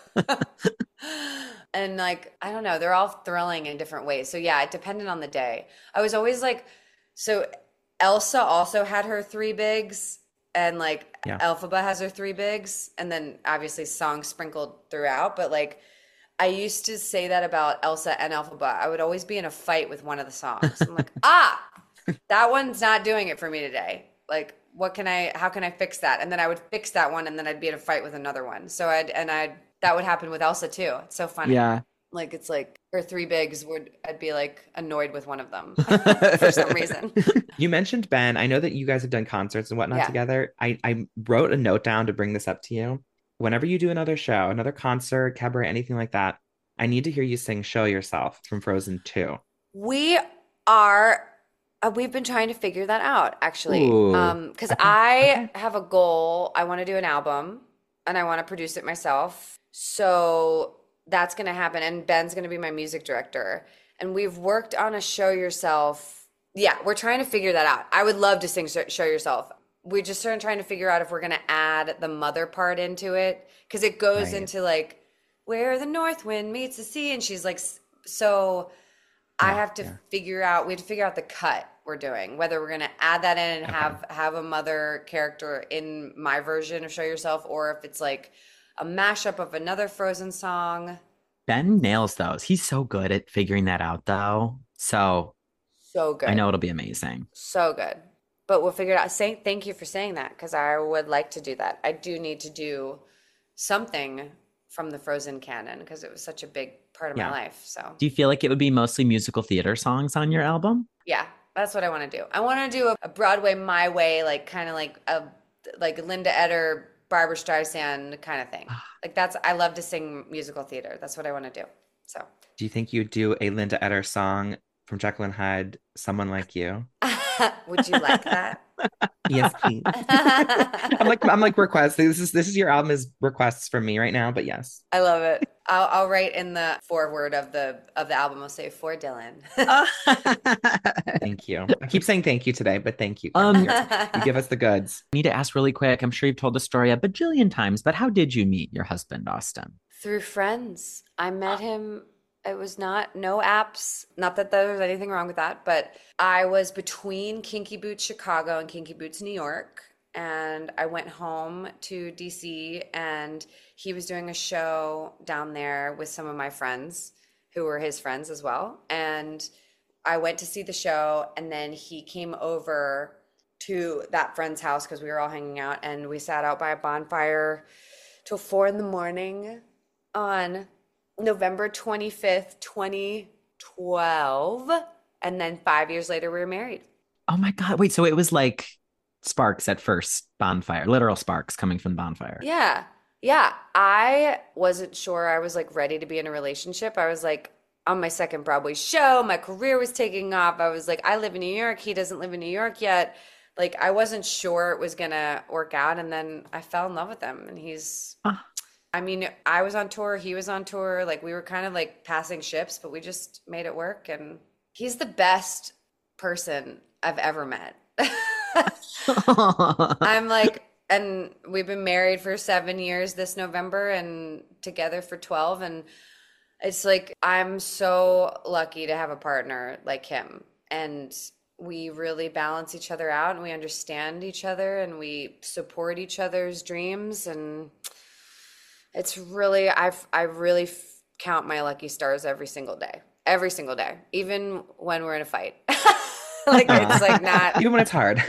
And like, I don't know, they're all thrilling in different ways. So yeah, it depended on the day. I was always like, so Elsa also had her three bigs, and like Yeah. Elphaba has her three bigs, and then obviously songs sprinkled throughout. But like, I used to say that about Elsa and Elphaba. I would always be in a fight with one of the songs. I'm like, ah, that one's not doing it for me today. Like, what can I, how can I fix that? And then I would fix that one, and then I'd be in a fight with another one. So I'd, and I'd, that would happen with Elsa too. It's so funny. Yeah. Like, it's like her three bigs would, I'd be like annoyed with one of them for some reason. You mentioned Ben. I know that you guys have done concerts and whatnot Yeah. together. I, I wrote a note down to bring this up to you. Whenever you do another show, another concert, cabaret, anything like that, I need to hear you sing Show Yourself from Frozen two. We are, uh, we've been trying to figure that out actually. Ooh. Um, because Okay, I okay. have a goal. I want to do an album and I want to produce it myself. So that's going to happen. And Ben's going to be my music director. And we've worked on a Show Yourself. Yeah, we're trying to figure that out. I would love to sing Show Show Yourself. We're just sort of trying to figure out if we're going to add the mother part into it. Because it goes Right. into like, where the north wind meets the sea. And she's like, s- so I Yeah, have to yeah. figure out, we have to figure out the cut we're doing, whether we're going to add that in and Okay. have have a mother character in my version of Show Yourself, or if it's like a mashup of another Frozen song. Ben nails those. He's so good at figuring that out, though. So So good. I know it'll be amazing. So good. But we'll figure it out. Say, thank you for saying that, because I would like to do that. I do need to do something from the Frozen canon because it was such a big part of Yeah. my life. So Do you feel like it would be mostly musical theater songs on your album? yeah, that's what I want to do. I want to do a, a Broadway my way, like kind of like a like Linda Eder, Barbara Streisand kind of thing. Like that's I love to sing musical theater. That's what I want to do. So Do you think you'd do a Linda Eder song from Jekyll and Hyde, Someone Like You. Would you like that? Yes, please. I'm like I'm like requests. This is this is your album is requests from me right now, but yes. I love it. I'll I'll write in the foreword of the of the album. I'll say for Dylan. Thank you. I keep saying thank you today, but thank you. Um, you give us the goods. I need to ask really quick. I'm sure you've told the story a bajillion times, but how did you meet your husband, Austin? Through friends. I met him. It was not no apps. Not that there was anything wrong with that, but I was between Kinky Boots Chicago and Kinky Boots New York, and I went home to D C, and he was doing a show down there with some of my friends who were his friends as well. And I went to see the show, and then he came over to that friend's house because we were all hanging out, and we sat out by a bonfire till four in the morning on November twenty-fifth, twenty twelve. And then five years later, we were married. Oh my God. Wait, so it was like sparks at first, bonfire, literal sparks coming from the bonfire. Yeah. Yeah. I wasn't sure I was like ready to be in a relationship. I was like on my second Broadway show. My career was taking off. I was like, I live in New York. He doesn't live in New York yet. Like, I wasn't sure it was going to work out. And then I fell in love with him. And he's, Ah. I mean, I was on tour. He was on tour. Like, we were kind of like passing ships, but we just made it work. And he's the best person I've ever met. I'm like, and we've been married for seven years this November and together for twelve. And it's like, I'm so lucky to have a partner like him. And we really balance each other out, and we understand each other, and we support each other's dreams. And it's really, I've, I really f- count my lucky stars every single day, every single day, even when we're in a fight. Like, it's like not, Even when it's hard.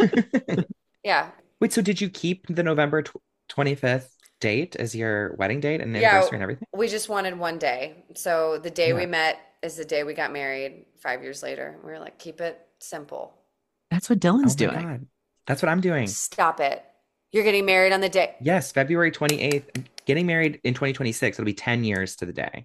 yeah. Wait, so did you keep the November tw- twenty-fifth date as your wedding date and Yeah, anniversary and everything? we just wanted one day. So the day we Yeah. met is the day we got married five years later. We were like, keep it simple. That's what Oh Dylan's my doing. God. That's what I'm doing. Stop it. You're getting married on the day. Yes, February twenty-eighth. Getting married in twenty twenty-six. It'll be ten years to the day.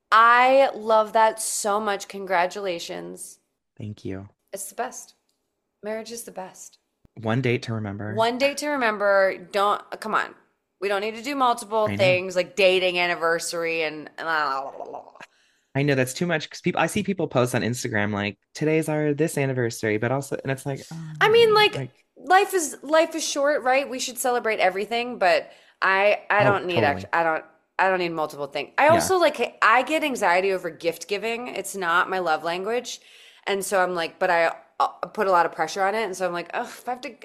I love that so much. Congratulations. Thank you. It's the best. Marriage is the best. One date to remember. One date to remember. Don't, come on. We don't need to do multiple I know. things like dating anniversary and blah, blah, blah, blah. I know that's too much because people I see people post on Instagram like today's our this anniversary, but also and it's like oh, I mean, like, life is life is short, right? We should celebrate everything, but I I Oh, don't need totally. act, I don't I don't need multiple things. I Yeah. also like I get anxiety over gift giving. It's not my love language. And so I'm like, but I uh, put a lot of pressure on it, and so I'm like, oh, if I have to,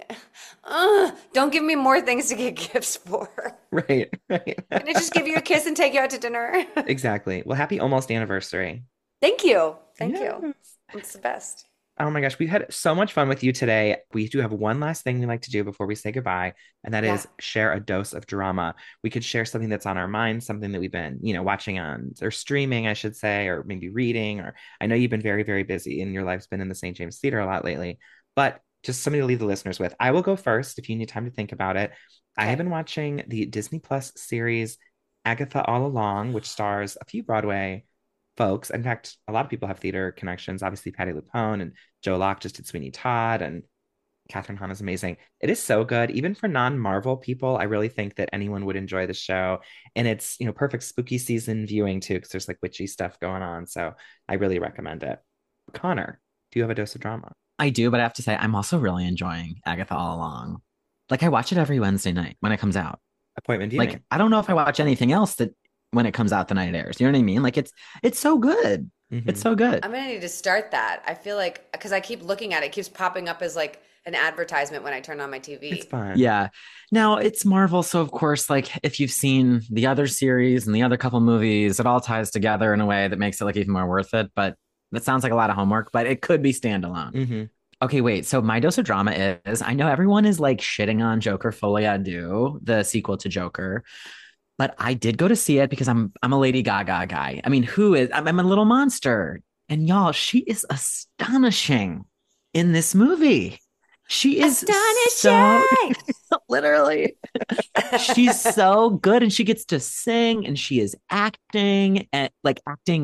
uh, don't give me more things to get gifts for. right, right. Can I just give you a kiss and take you out to dinner? Exactly. Well, happy almost anniversary. Thank you, thank you. Yes. It's the best. Oh my gosh, we've had so much fun with you today. We do have one last thing we like to do before we say goodbye, and that Yeah. is share a dose of drama. We could share something that's on our minds, something that we've been, you know, watching on or streaming, I should say, or maybe reading. Or I know you've been very, very busy and your life's been in the Saint James Theater a lot lately, but just something to leave the listeners with. I will go first if you need time to think about it. I Okay. have been watching the Disney Plus series Agatha All Along, which stars a few Broadway folks. In fact, a lot of people have theater connections. Obviously, Patti LuPone and Joe Locke just did Sweeney Todd, and Catherine Hahn is amazing. It is so good, even for non-Marvel people. I really think that anyone would enjoy the show, and it's you know perfect spooky season viewing too, because there's like witchy stuff going on. So I really recommend it. Connor, do you have a dose of drama? I do, but I have to say, I'm also really enjoying Agatha All Along. Like, I watch it every Wednesday night when it comes out. Appointment viewing. Like, I don't know if I watch anything else that when it comes out the night it airs. You know what I mean? Like, it's it's so good. Mhm. It's so good. I'm gonna need to start that. I feel like because I keep looking at it, it keeps popping up as like an advertisement when I turn on my T V. It's fun. Yeah. Now it's Marvel, so of course, like if you've seen the other series and the other couple movies, it all ties together in a way that makes it like even more worth it. But that sounds like a lot of homework, but it could be standalone. Mhm. Okay, wait. So my dose of drama is I know everyone is like shitting on Joker Folie à Deux, the sequel to Joker. But I did go to see it because I'm I'm a Lady Gaga guy. I mean, who is I'm, I'm a little monster. And y'all, she is astonishing in this movie. She is Astonishing! so literally. She's so good and she gets to sing and she is acting and like acting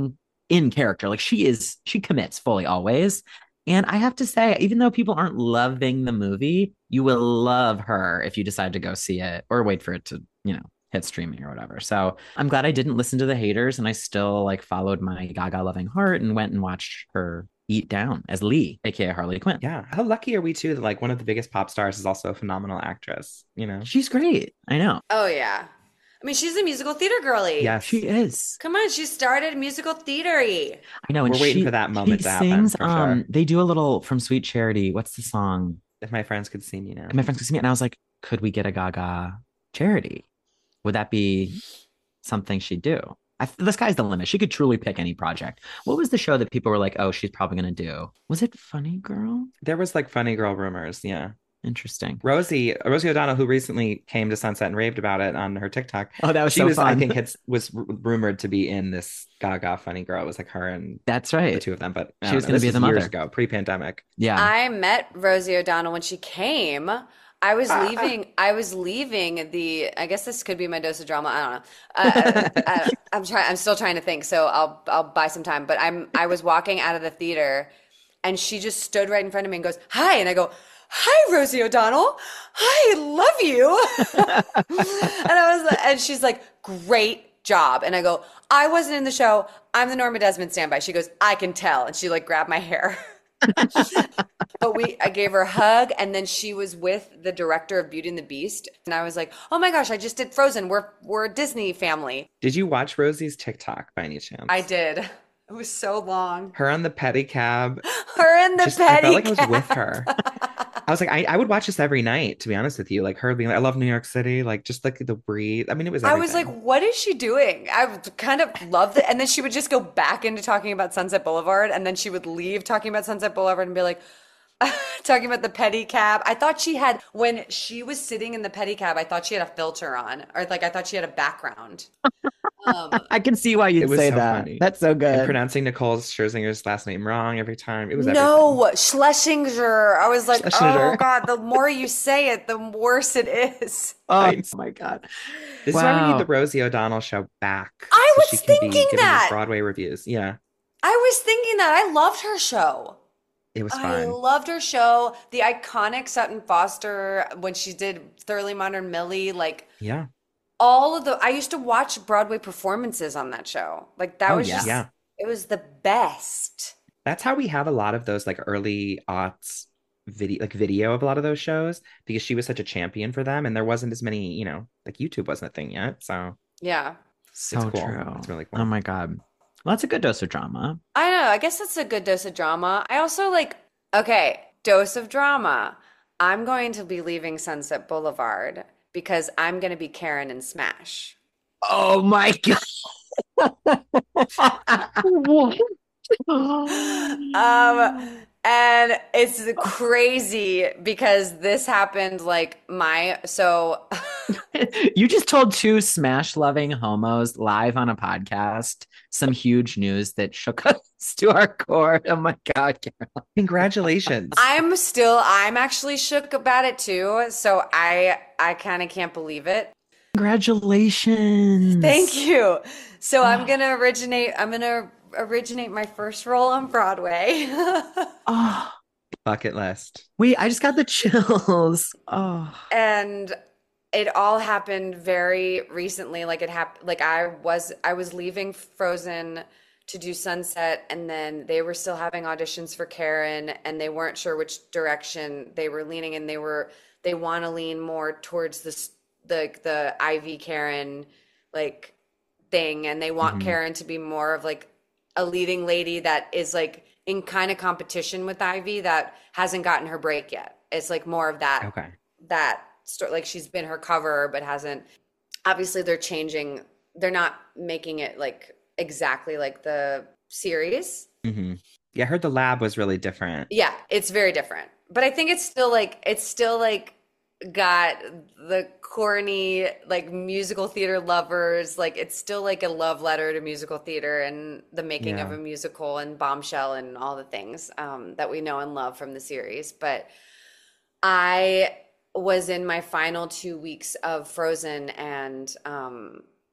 in character. Like she is, she commits fully always. And I have to say, even though people aren't loving the movie, you will love her if you decide to go see it or wait for it to, you know, hit streaming or whatever. So I'm glad I didn't listen to the haters and I still like followed my Gaga loving heart and went and watched her eat down as Lee, aka Harley Quinn. Yeah. How lucky are we too that like one of the biggest pop stars is also a phenomenal actress, you know? She's great. I know. Oh yeah. I mean, she's a musical theater girly. Yes. She is. Come on, she started musical theatery. I know. And We're waiting she, for that moment she to happen, sings, for um, sure. they do a little from Sweet Charity. What's the song? If my friends could see me now. And my friends could see me, and I was like, could we get a Gaga charity? Would that be something she'd do? I, the sky's the limit. She could truly pick any project. What was the show that people were like, oh, she's probably going to do? Was it Funny Girl? There was like funny girl rumors. Yeah. Interesting. Rosie, Rosie O'Donnell, who recently came to Sunset and raved about it on her TikTok. Oh, that was she so was, fun. I think, had, was r- rumored to be in this Gaga Funny Girl. It was like her and That's right. the two of them. But she was going to be the years mother. ago, pre-pandemic. Yeah. I met Rosie O'Donnell when she came. I was Ah. leaving. I was leaving the. I guess this could be my dose of drama. I don't know. Uh, I, I'm trying. I'm still trying to think. So I'll I'll buy some time. But I'm. I was walking out of the theater, and she just stood right in front of me and goes, "Hi," and I go, "Hi, Rosie O'Donnell. Hi, love you." And I was, and she's like, "Great job." And I go, "I wasn't in the show. I'm the Norma Desmond standby." She goes, "I can tell," and she like grabbed my hair. But we, I gave her a hug, and then she was with the director of Beauty and the Beast, and I was like, "Oh my gosh, I just did Frozen. We're we're a Disney family." Did you watch Rosie's TikTok by any chance? I did. It was so long. Her on the pedicab. Her in the Just, I felt like I pedicab. was with her. I was like, I, I would watch this every night, to be honest with you. Like her being like, I love New York City, like just like the breathe. I mean, it was I everything. was like, what is she doing? I kind of loved it. And then she would just go back into talking about Sunset Boulevard, and then she would leave talking about Sunset Boulevard and be like, talking about the pedicab. I thought she had, when she was sitting in the pedicab, I thought she had a filter on, or like I thought she had a background. Um, I can see why you'd It was say so that. funny. That's so and good. pronouncing Nicole Scherzinger's last name wrong every time. It was everything. no, Schlesinger. I was like, Schlesinger. oh God, the more you say it, the worse it is. Oh, Right. my God. This is why we Wow. need the Rosie O'Donnell show back. I so was she can be thinking giving that. these Broadway reviews. Yeah, I was thinking that. I loved her show. it was I fun. loved her show. The iconic Sutton Foster when she did Thoroughly Modern Millie, like Yeah. all of the I used to watch Broadway performances on that show. Like that Oh, was yeah. just Yeah. it was the best. That's how we have a lot of those like early aughts video like video of a lot of those shows because she was such a champion for them and there wasn't as many, you know, like YouTube wasn't a thing yet. So Yeah. So cool. true. It's really cool. Oh my God. Well, that's a good dose of drama. I don't know. I guess that's a good dose of drama. I also like okay, dose of drama. I'm going to be leaving Sunset Boulevard because I'm going to be Karen in Smash. Oh my God. What? Um, and it's crazy because this happened like my so You just told two smash loving homos live on a podcast some huge news that shook us to our core. Oh my God, Carol. Congratulations. I'm still I'm actually shook about it too. So I I kind of can't believe it. Congratulations. Thank you. So I'm gonna originate I'm gonna originate my first role on Broadway. Oh, Bucket list. wait, I just got the chills. Oh. And it all happened very recently. Like it happened like I was I was leaving Frozen to do Sunset, and then they were still having auditions for Karen, and they weren't sure which direction they were leaning, and they were they want to lean more towards this the the Ivy Karen like thing, and they want Mhm. Karen to be more of like a leading lady that is like in kind of competition with Ivy that hasn't gotten her break yet. It's like more of that Okay. that story. Like she's been her cover, but hasn't. Obviously, they're changing. They're not making it like exactly like the series. hmm Yeah, I heard the lab was really different. Yeah, it's very different. But I think it's still like it's still like got the corny like musical theater lovers. Like it's still like a love letter to musical theater and the making Yeah. of a musical and Bombshell and all the things um, that we know and love from the series. But I was in my final two weeks of Frozen, and um,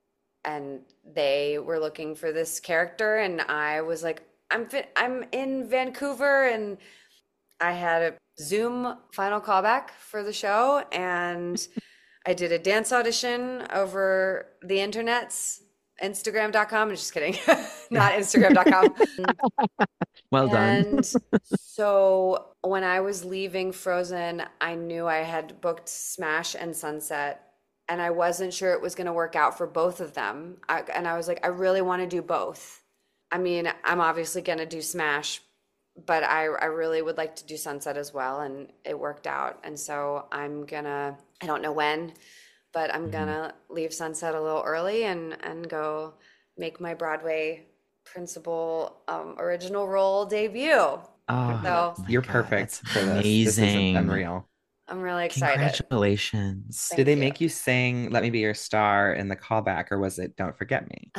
and they were looking for this character, and I was like, I'm fi- I'm in Vancouver, and I had a Zoom final callback for the show, and I did a dance audition over the internets, Instagram dot com. I'm just kidding, not Instagram dot com. Well done. And so when I was leaving Frozen, I knew I had booked Smash and Sunset, and I wasn't sure it was going to work out for both of them. I, and I was like, I really want to do both. I mean, I'm obviously going to do Smash, but I, I really would like to do Sunset as well. And it worked out. And so I'm going to, I don't know when, but I'm going to leave Sunset a little early and, and go make my Broadway principal um, original role debut. Oh, So my You're God, perfect that's for this. This is amazing. unreal. I'm really excited. Congratulations. Thank Did they you. make you sing "Let Me Be Your Star" in the callback, or was it "Don't Forget Me"?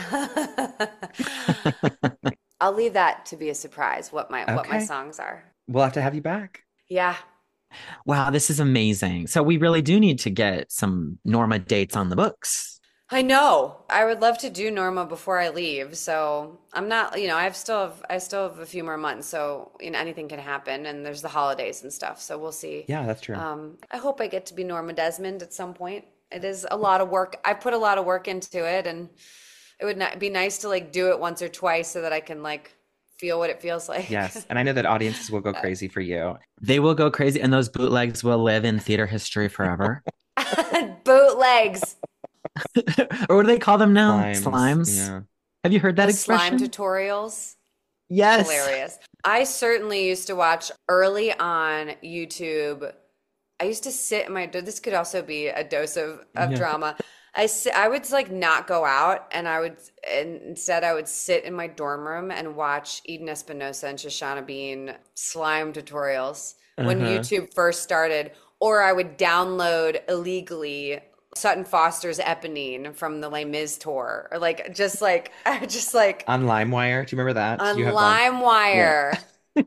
I'll leave that to be a surprise what my what my Okay. songs are. We'll have to have you back. Yeah. Wow, this is amazing. So we really do need to get some Norma dates on the books. I know. I would love to do Norma before I leave. So I'm not, you know, I have still have I still have a few more months. So, you know, anything can happen, and there's the holidays and stuff. So we'll see. Yeah, that's true. Um, I hope I get to be Norma Desmond at some point. It is a lot of work. I put a lot of work into it, and it would not be nice to like do it once or twice so that I can like feel what it feels like. Yes, and I know that audiences will go crazy for you. They will go crazy, and those bootlegs will live in theater history forever. Bootlegs. Or what do they call them now? Slimes. Slimes. Yeah. Have you heard that The expression? slime tutorials. Yes. Hilarious. I certainly used to watch early on YouTube. I used to sit in my, this could also be a dose of, of Yeah. drama. I, si- I would like not go out, and I would, and instead I would sit in my dorm room and watch Eden Espinosa and Shoshana Bean slime tutorials when Uh-huh. YouTube first started, or I would download illegally Sutton Foster's Eponine from the Les Mis tour, or like, just like, just like, On LimeWire, do you remember that? on You have one? LimeWire,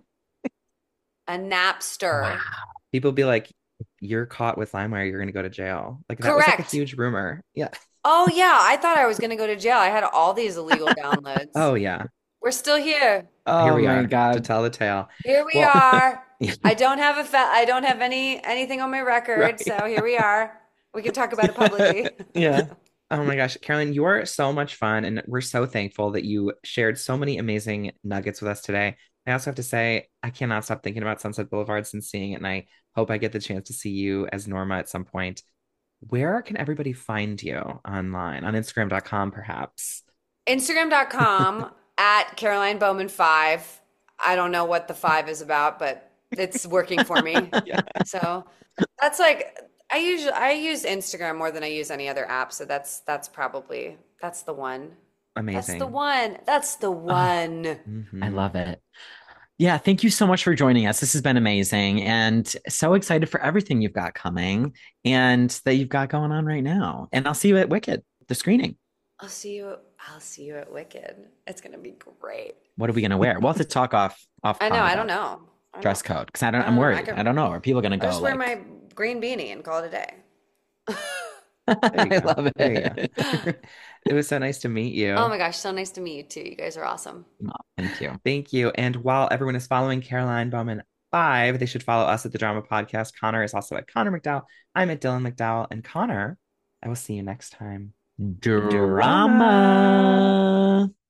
a Napster. Wow. People be like, "You're caught with LimeWire, you're going to go to jail." Like that was like a Correct. huge rumor. Yeah. Oh yeah, I thought I was gonna go to jail. I had all these illegal downloads. Oh yeah. We're still here. Oh Here we my are to God. tell the tale. Here we Well- are. I don't have a fa- I don't have any anything on my record, Right. so here we are. We can talk about it publicly. Yeah. Oh my gosh, Caroline, you are so much fun, and we're so thankful that you shared so many amazing nuggets with us today. I also have to say, I cannot stop thinking about Sunset Boulevard since seeing it, and I hope I get the chance to see you as Norma at some point. Where can everybody find you online? On Instagram dot com, perhaps? Instagram dot com at Caroline Bowman five. I don't know what the five is about, but it's working for me. Yeah. So that's like I usually I use Instagram more than I use any other app. So that's that's probably that's the one. Amazing. That's the one. That's the one. Mhm. I love it. Yeah, thank you so much for joining us. This has been amazing, and so excited for everything you've got coming and that you've got going on right now. And I'll see you at Wicked, the screening. I'll see you. I'll see you at Wicked. It's gonna be great. What are we gonna wear? We'll have to talk off off I know. pod I don't about know. I don't dress know. code because I don't. I I'm don't know. I worried. could- I don't know. Are people gonna I'll go just wear like? my green beanie and call it a day. There you I go. love There you it. go. It was so nice to meet you. Oh my gosh, so nice to meet you too. You guys are awesome. Oh, thank you. Thank you. And while everyone is following Caroline Bowman five, they should follow us at the Drama Podcast. Connor is also at Connor McDowell. I'm at Dylan McDowell. And Connor, I will see you next time. Drama.